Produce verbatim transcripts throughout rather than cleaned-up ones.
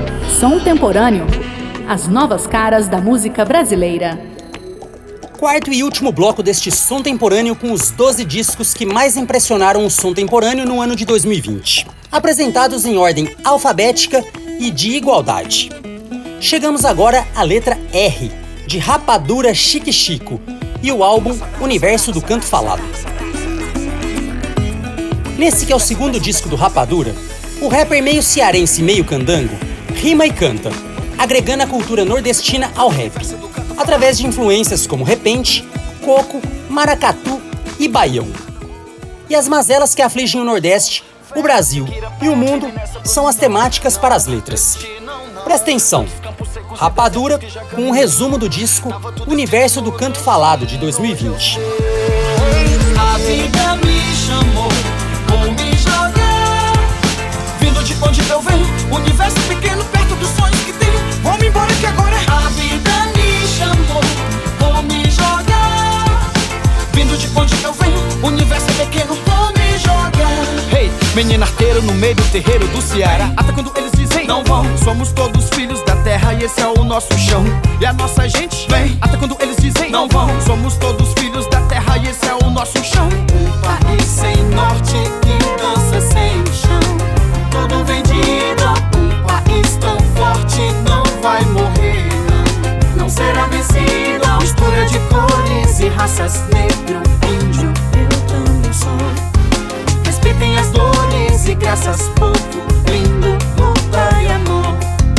Som Temporâneo. As novas caras da música brasileira. Quarto e último bloco deste Som Temporâneo com os doze discos que mais impressionaram o som temporâneo no ano de dois mil e vinte. Apresentados em ordem alfabética e de igualdade. Chegamos agora à letra R, de Rapadura Chique Chico, e o álbum Universo do Canto Falado. Nesse que é o segundo disco do Rapadura, o rapper meio cearense meio candango rima e canta, agregando a cultura nordestina ao rap, através de influências como repente, coco, maracatu e baião. E as mazelas que afligem o Nordeste, o Brasil e o mundo são as temáticas para as letras. Presta atenção, Rapadura com um resumo do disco Universo do Canto Falado de dois mil e vinte. A vida me chamou, vou me jogar. Vindo de onde eu venho, universo pequeno perto dos sonhos que tenho. Vou me embora que agora a vida me chamou, vou me jogar. Vindo de onde eu venho, universo pequeno, vou me jogar. Hey, menina arteira no meio do terreiro do Ceará. Até quando eles dizem não vão, somos todos filhos da terra e esse é o nosso chão. E a nossa gente vem, até quando eles dizem não vão, somos todos filhos da terra e esse é o nosso chão. Um país sem norte que dança sem chão, todo vendido. Um país tão forte não vai morrer, não, não será vencido. Mistura de cores e raças, negro, índio, eu também sou. Respeitem as dores e graças, povo lindo, luta e amor.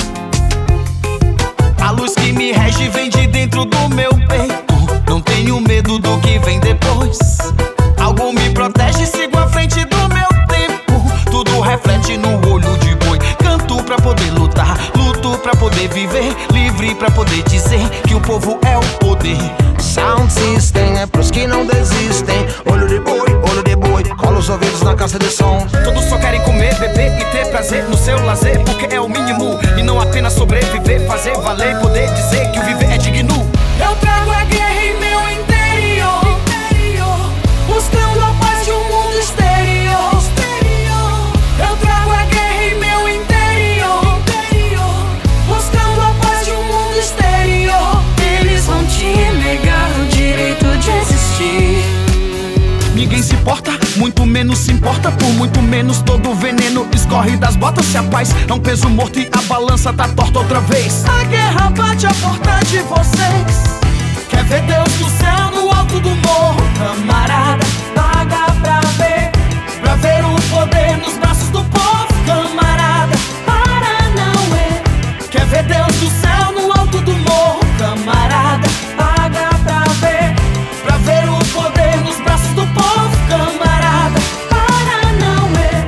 A luz que me rege vem de dentro do meu peito. Não tenho medo do que vem depois. Algo me protege, sigo à frente do meu tempo. Tudo reflete no olho de boi. Canto pra poder lutar, luto pra poder viver. Livre pra poder dizer que o povo é o poder. Sound System é pros que não desistem. Olho de boi, olho de boi, cola os ouvidos na caixa de som. Todos só querem comer, beber e ter prazer no seu lazer, porque é o mínimo e não apenas sobreviver, fazer valer, poder dizer que o viver é digno. Eu trago a guerra em meu interior, buscando a paz de um mundo exterior. Eu trago a guerra em meu interior, buscando a paz de um mundo exterior. Eles vão te negar o direito de existir. Ninguém se importa, muito menos se importa. Por muito menos todo o veneno escorre das botas. Se a paz é um peso morto e a balança tá torta outra vez. A guerra bate a porta de vocês. Quer ver Deus do céu no alto do morro? Camarada, paga pra ver, pra ver o poder nos braços do povo. Camarada, para não é. Quer ver Deus do céu no alto do morro? Camarada, paga pra ver, pra ver o poder nos braços do povo. Camarada, para não é.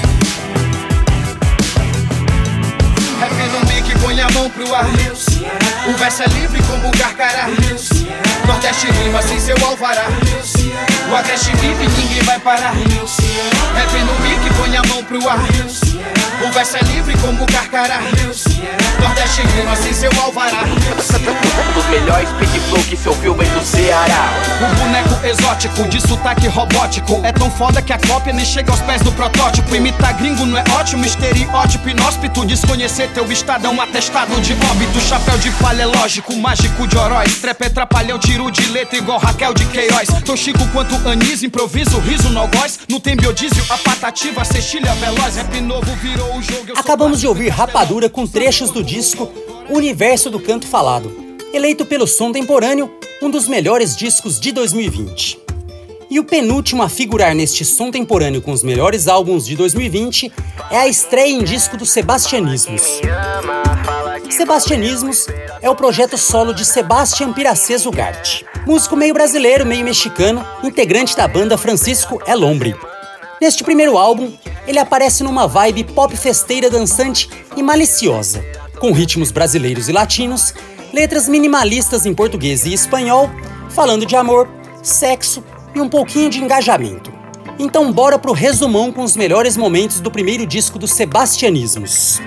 Rap no mic, põe a mão pro ar. O verso é livre como o Carcará. Nordeste rima sem seu alvará. O Agreste vive e ninguém vai parar. Rap no mic, põe a mão pro ar. O verso é livre como o Carcará. Nordeste rima sem seu alvará. Um dos melhores speed flow que se ouviu vem do Ceará. O boneco exótico de sotaque robótico é tão foda que a cópia nem chega aos pés do protótipo. Imitar gringo não é ótimo, estereótipo inóspito. Desconhecer teu estado é um atestado de óbito. Chapéu de palha é lógico, mágico de Oroz. Trepa é trapalhão, tiro de letra igual Raquel de Queiroz. Tô chico quanto Anísio, improviso, riso no algoz. Não tem biodiesel, a patativa, cestilha veloz. Rap novo virou o jogo. Acabamos de ouvir Rapadura com trechos do disco Universo do Canto Falado, eleito pelo Som Temporâneo um dos melhores discos de dois mil e vinte. E o penúltimo a figurar neste Som Temporâneo com os melhores álbuns de dois mil e vinte é a estreia em disco do Sebastianismos. Sebastianismos é o projeto solo de Sebastian Piracez Ugarte, músico meio brasileiro, meio mexicano, integrante da banda Francisco El Hombre. Neste primeiro álbum, ele aparece numa vibe pop festeira, dançante e maliciosa, com ritmos brasileiros e latinos, letras minimalistas em português e espanhol, falando de amor, sexo e um pouquinho de engajamento. Então bora pro resumão com os melhores momentos do primeiro disco do Sebastianismos.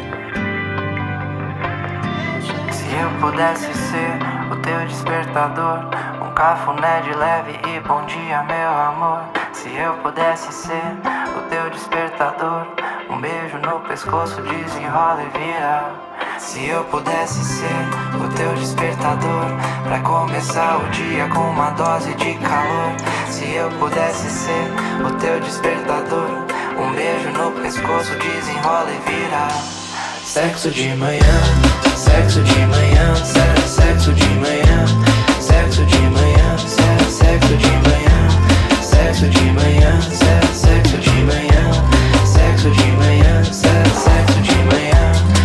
Se eu pudesse ser o teu despertador, um cafuné de leve e bom dia, meu amor. Se eu pudesse ser o teu despertador, um Um beijo no pescoço, desenrola e vira. Se eu pudesse ser o teu despertador, pra começar o dia com uma dose de calor. Se eu pudesse ser o teu despertador, um beijo no pescoço, desenrola e vira. Sexo de manhã, sexo de manhã, sexo, sexo de manhã, sexo de manhã, sexo, sexo de manhã, sexo de manhã, sexo, sexo de manhã, sexo de manhã, sexo, sexo de manhã.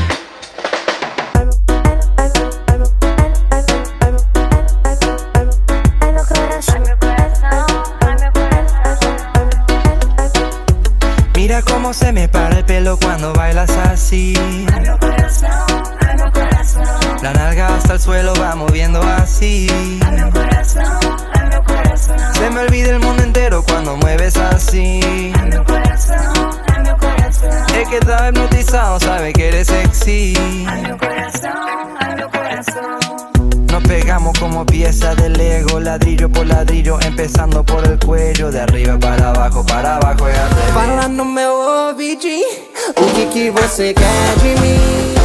Mira cómo se me para el pelo cuando bailas así. Ay, mi corazón, ay, mi corazón. La nalga hasta el suelo va moviendo así. Ay, mi corazón, ay, mi corazón. Se me olvida el mundo entero cuando mueves así. Ay, mi corazón, ay, mi corazón. He quedado hipnotizado, sabe que eres sexy. Ay, mi corazón, ay, mi corazón. Nos pegamos como pieza de Lego, ladrillo por ladrillo, empezando por el cuello, de arriba para abajo, para abajo e até. Fala no meu ouvidinho, o que que você quer de mim?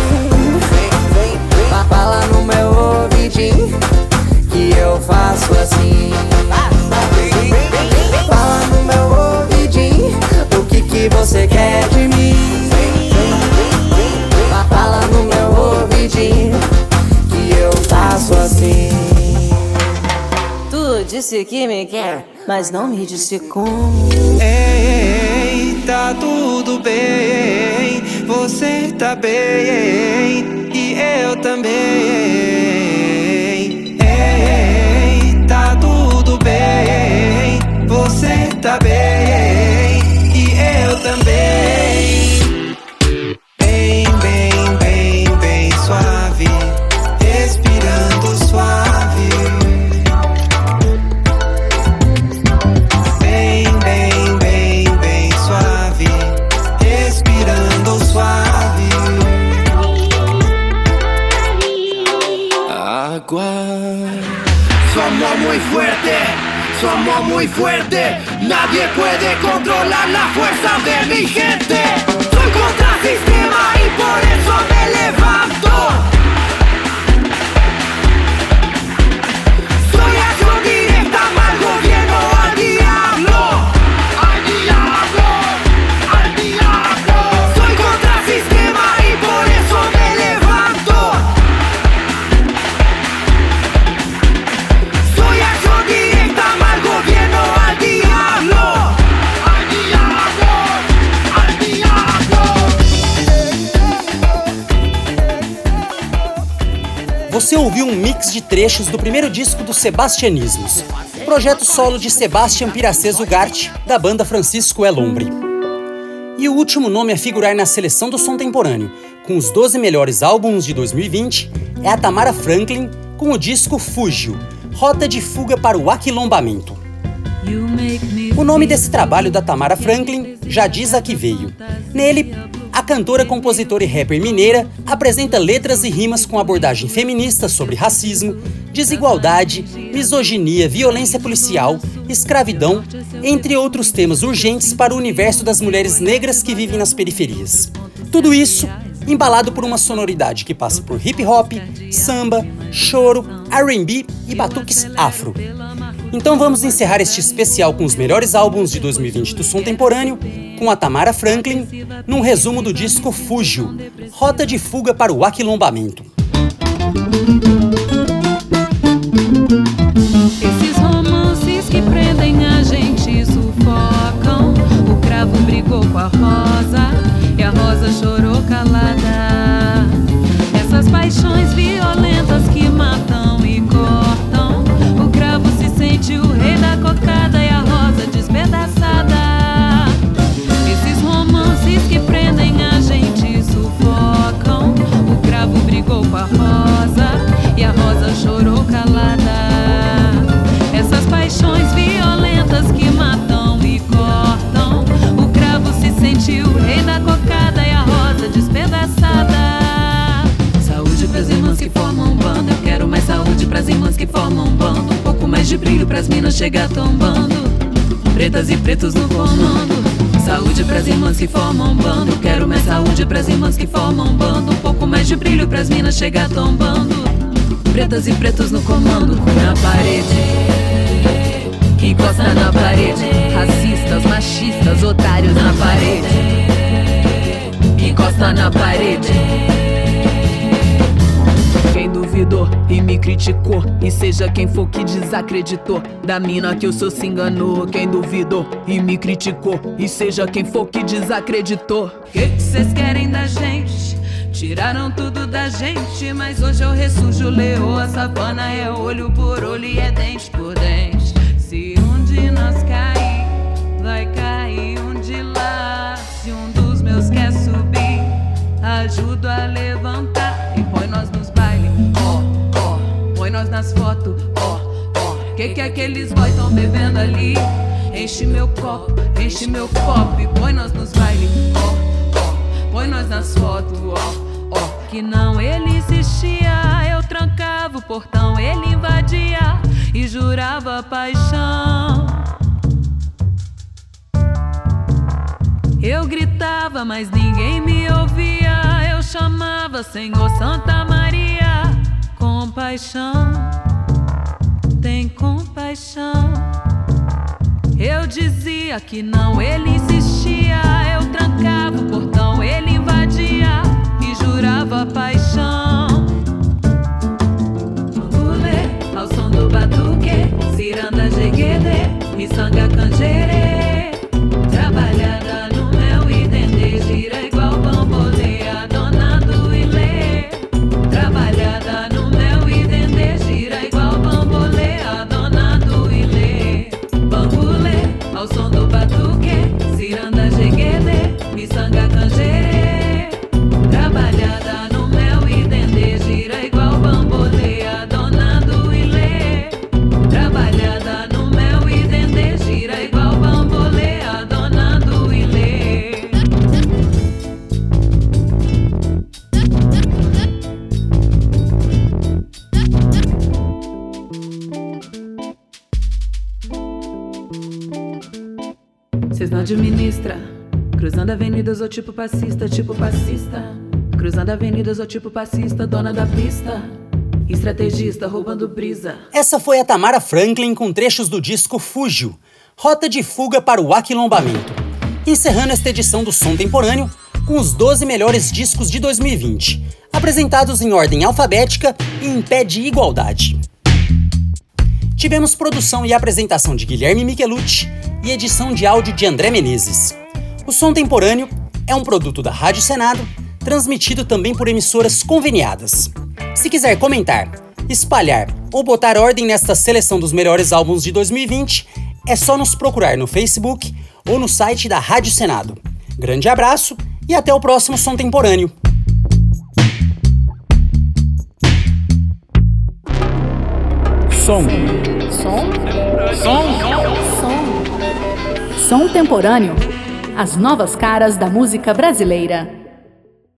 Fala no meu ouvidinho, que eu faço assim. Fala no meu ouvidinho, o que que você quer de mim? Fala no meu ouvidinho, eu faço assim. Tu disse que me quer, mas não me disse como. Ei, tá tudo bem, você tá bem e eu também. Ei, tá tudo bem, você tá bem e eu também. Bem, bem, bem, bem suave, respirando suave. Bem, bem, bem, bem suave, respirando suave. Agua. Somos muy fuerte, somos muy fuerte. Nadie puede controlar la fuerza de mi gente. Soy contra el sistema y por eso me levanto. Soy acción directa, mal gobierno, al diablo. Al diablo, al diablo. Soy contra el sistema y por eso me levanto. Soy acción directa, mal gobierno, al diablo. Al diablo, al diablo. Você ouviu um mix de trechos do primeiro disco do Sebastianismos, projeto solo de Sebastian Piraceso Ugarte, da banda Francisco El Hombre. E o último nome a figurar na seleção do som temporâneo, com os doze melhores álbuns de dois mil e vinte, é a Tamara Franklin, com o disco Fúgio, Rota de Fuga para o Aquilombamento. O nome desse trabalho da Tamara Franklin já diz a que veio. Nele, a cantora, compositora e rapper mineira apresenta letras e rimas com abordagem feminista sobre racismo, desigualdade, misoginia, violência policial, escravidão, entre outros temas urgentes para o universo das mulheres negras que vivem nas periferias. Tudo isso embalado por uma sonoridade que passa por hip hop, samba, choro, R and B e batuques afro. Então vamos encerrar este especial com os melhores álbuns de dois mil e vinte do som temporâneo, com a Tamara Franklin, num resumo do disco Fúgio, Rota de Fuga para o Aquilombamento. Esses romances que prendem a gente sufocam. O cravo brigou com a rosa e a rosa chorou calada. Essas paixões violentas que matam e cortam. O cravo se sente o rei da cocada e a rosa despedaçada. Esses romances que prendem a gente sufocam. O cravo brigou com a rosa e a rosa chorou calada. Essas paixões violentas que matam e cortam. O cravo se sente o rei da cocada e a rosa despedaçada. Saúde pras irmãs que formam um bando. Eu quero mais saúde pras irmãs que formam um bando. Um pouco mais de brilho pras minas chegar tombando. Pretas e pretos no comando. Saúde pras irmãs que formam um bando. Quero mais saúde pras irmãs que formam um bando. Um pouco mais de brilho pras minas chegar tombando. Pretas e pretos no comando. Na parede, encosta na parede. Racistas, machistas, otários na parede. Encosta na parede. Quem duvidou e me criticou, e seja quem for que desacreditou da mina que eu sou se enganou. Quem duvidou e me criticou, e seja quem for que desacreditou. Que que cês querem da gente? Tiraram tudo da gente, mas hoje eu ressurjo leoa. A savana é olho por olho e é dente por dente. Se um de nós cair, vai cair um de lá. Se um dos meus quer subir, ajudo a levantar. E põe nós nos bailes, ó, ó. Põe nós nas fotos, ó, ó. Que que aqueles boys tão bebendo ali? Enche meu copo, enche meu copo. E põe nós nos bailes, ó, ó. Põe nós nas fotos, ó, ó. Que não ele insistia, eu trancava o portão, ele invadia e jurava paixão. Eu gritava, mas ninguém me ouvia. Eu chamava Senhor Santa Maria. Compaixão, tem compaixão. Eu dizia que não, ele insistia. Eu trancava o portão, ele invadia e jurava paixão. Ule, ao som do batuque, ciranda jeguede, miçanga canjere. Trabalhada no meu entender, gira igual bamboleia, dona do ilê. Trabalhada no meu entender, gira igual bamboleia, dona do ilê. Bambulê, ao som do batuque, ciranda jeguede, miçanga canjere. Trabalhada no meu entender, gira igual bamboleia, dona do ilê. Trabalhada no meu entender, gira igual bamboleia, dona do ilê. Cês não administra, cruzando avenidas ou tipo passista, tipo passista. Cruzando avenidas ou tipo passista, dona da pista. Estrategista, roubando brisa. Essa foi a Tamara Franklin com trechos do disco Fúgio, Rota de Fuga para o Aquilombamento. Encerrando esta edição do Som Temporâneo com os doze melhores discos de dois mil e vinte, apresentados em ordem alfabética e em pé de igualdade. Tivemos produção e apresentação de Guilherme Michelucci e edição de áudio de André Menezes. O Som Temporâneo é um produto da Rádio Senado, transmitido também por emissoras conveniadas. Se quiser comentar, espalhar ou botar ordem nesta seleção dos melhores álbuns de dois mil e vinte, é só nos procurar no Facebook ou no site da Rádio Senado. Grande abraço e até o próximo Som Temporâneo. Som. Som. Som. Som. Som Temporâneo. As novas caras da música brasileira.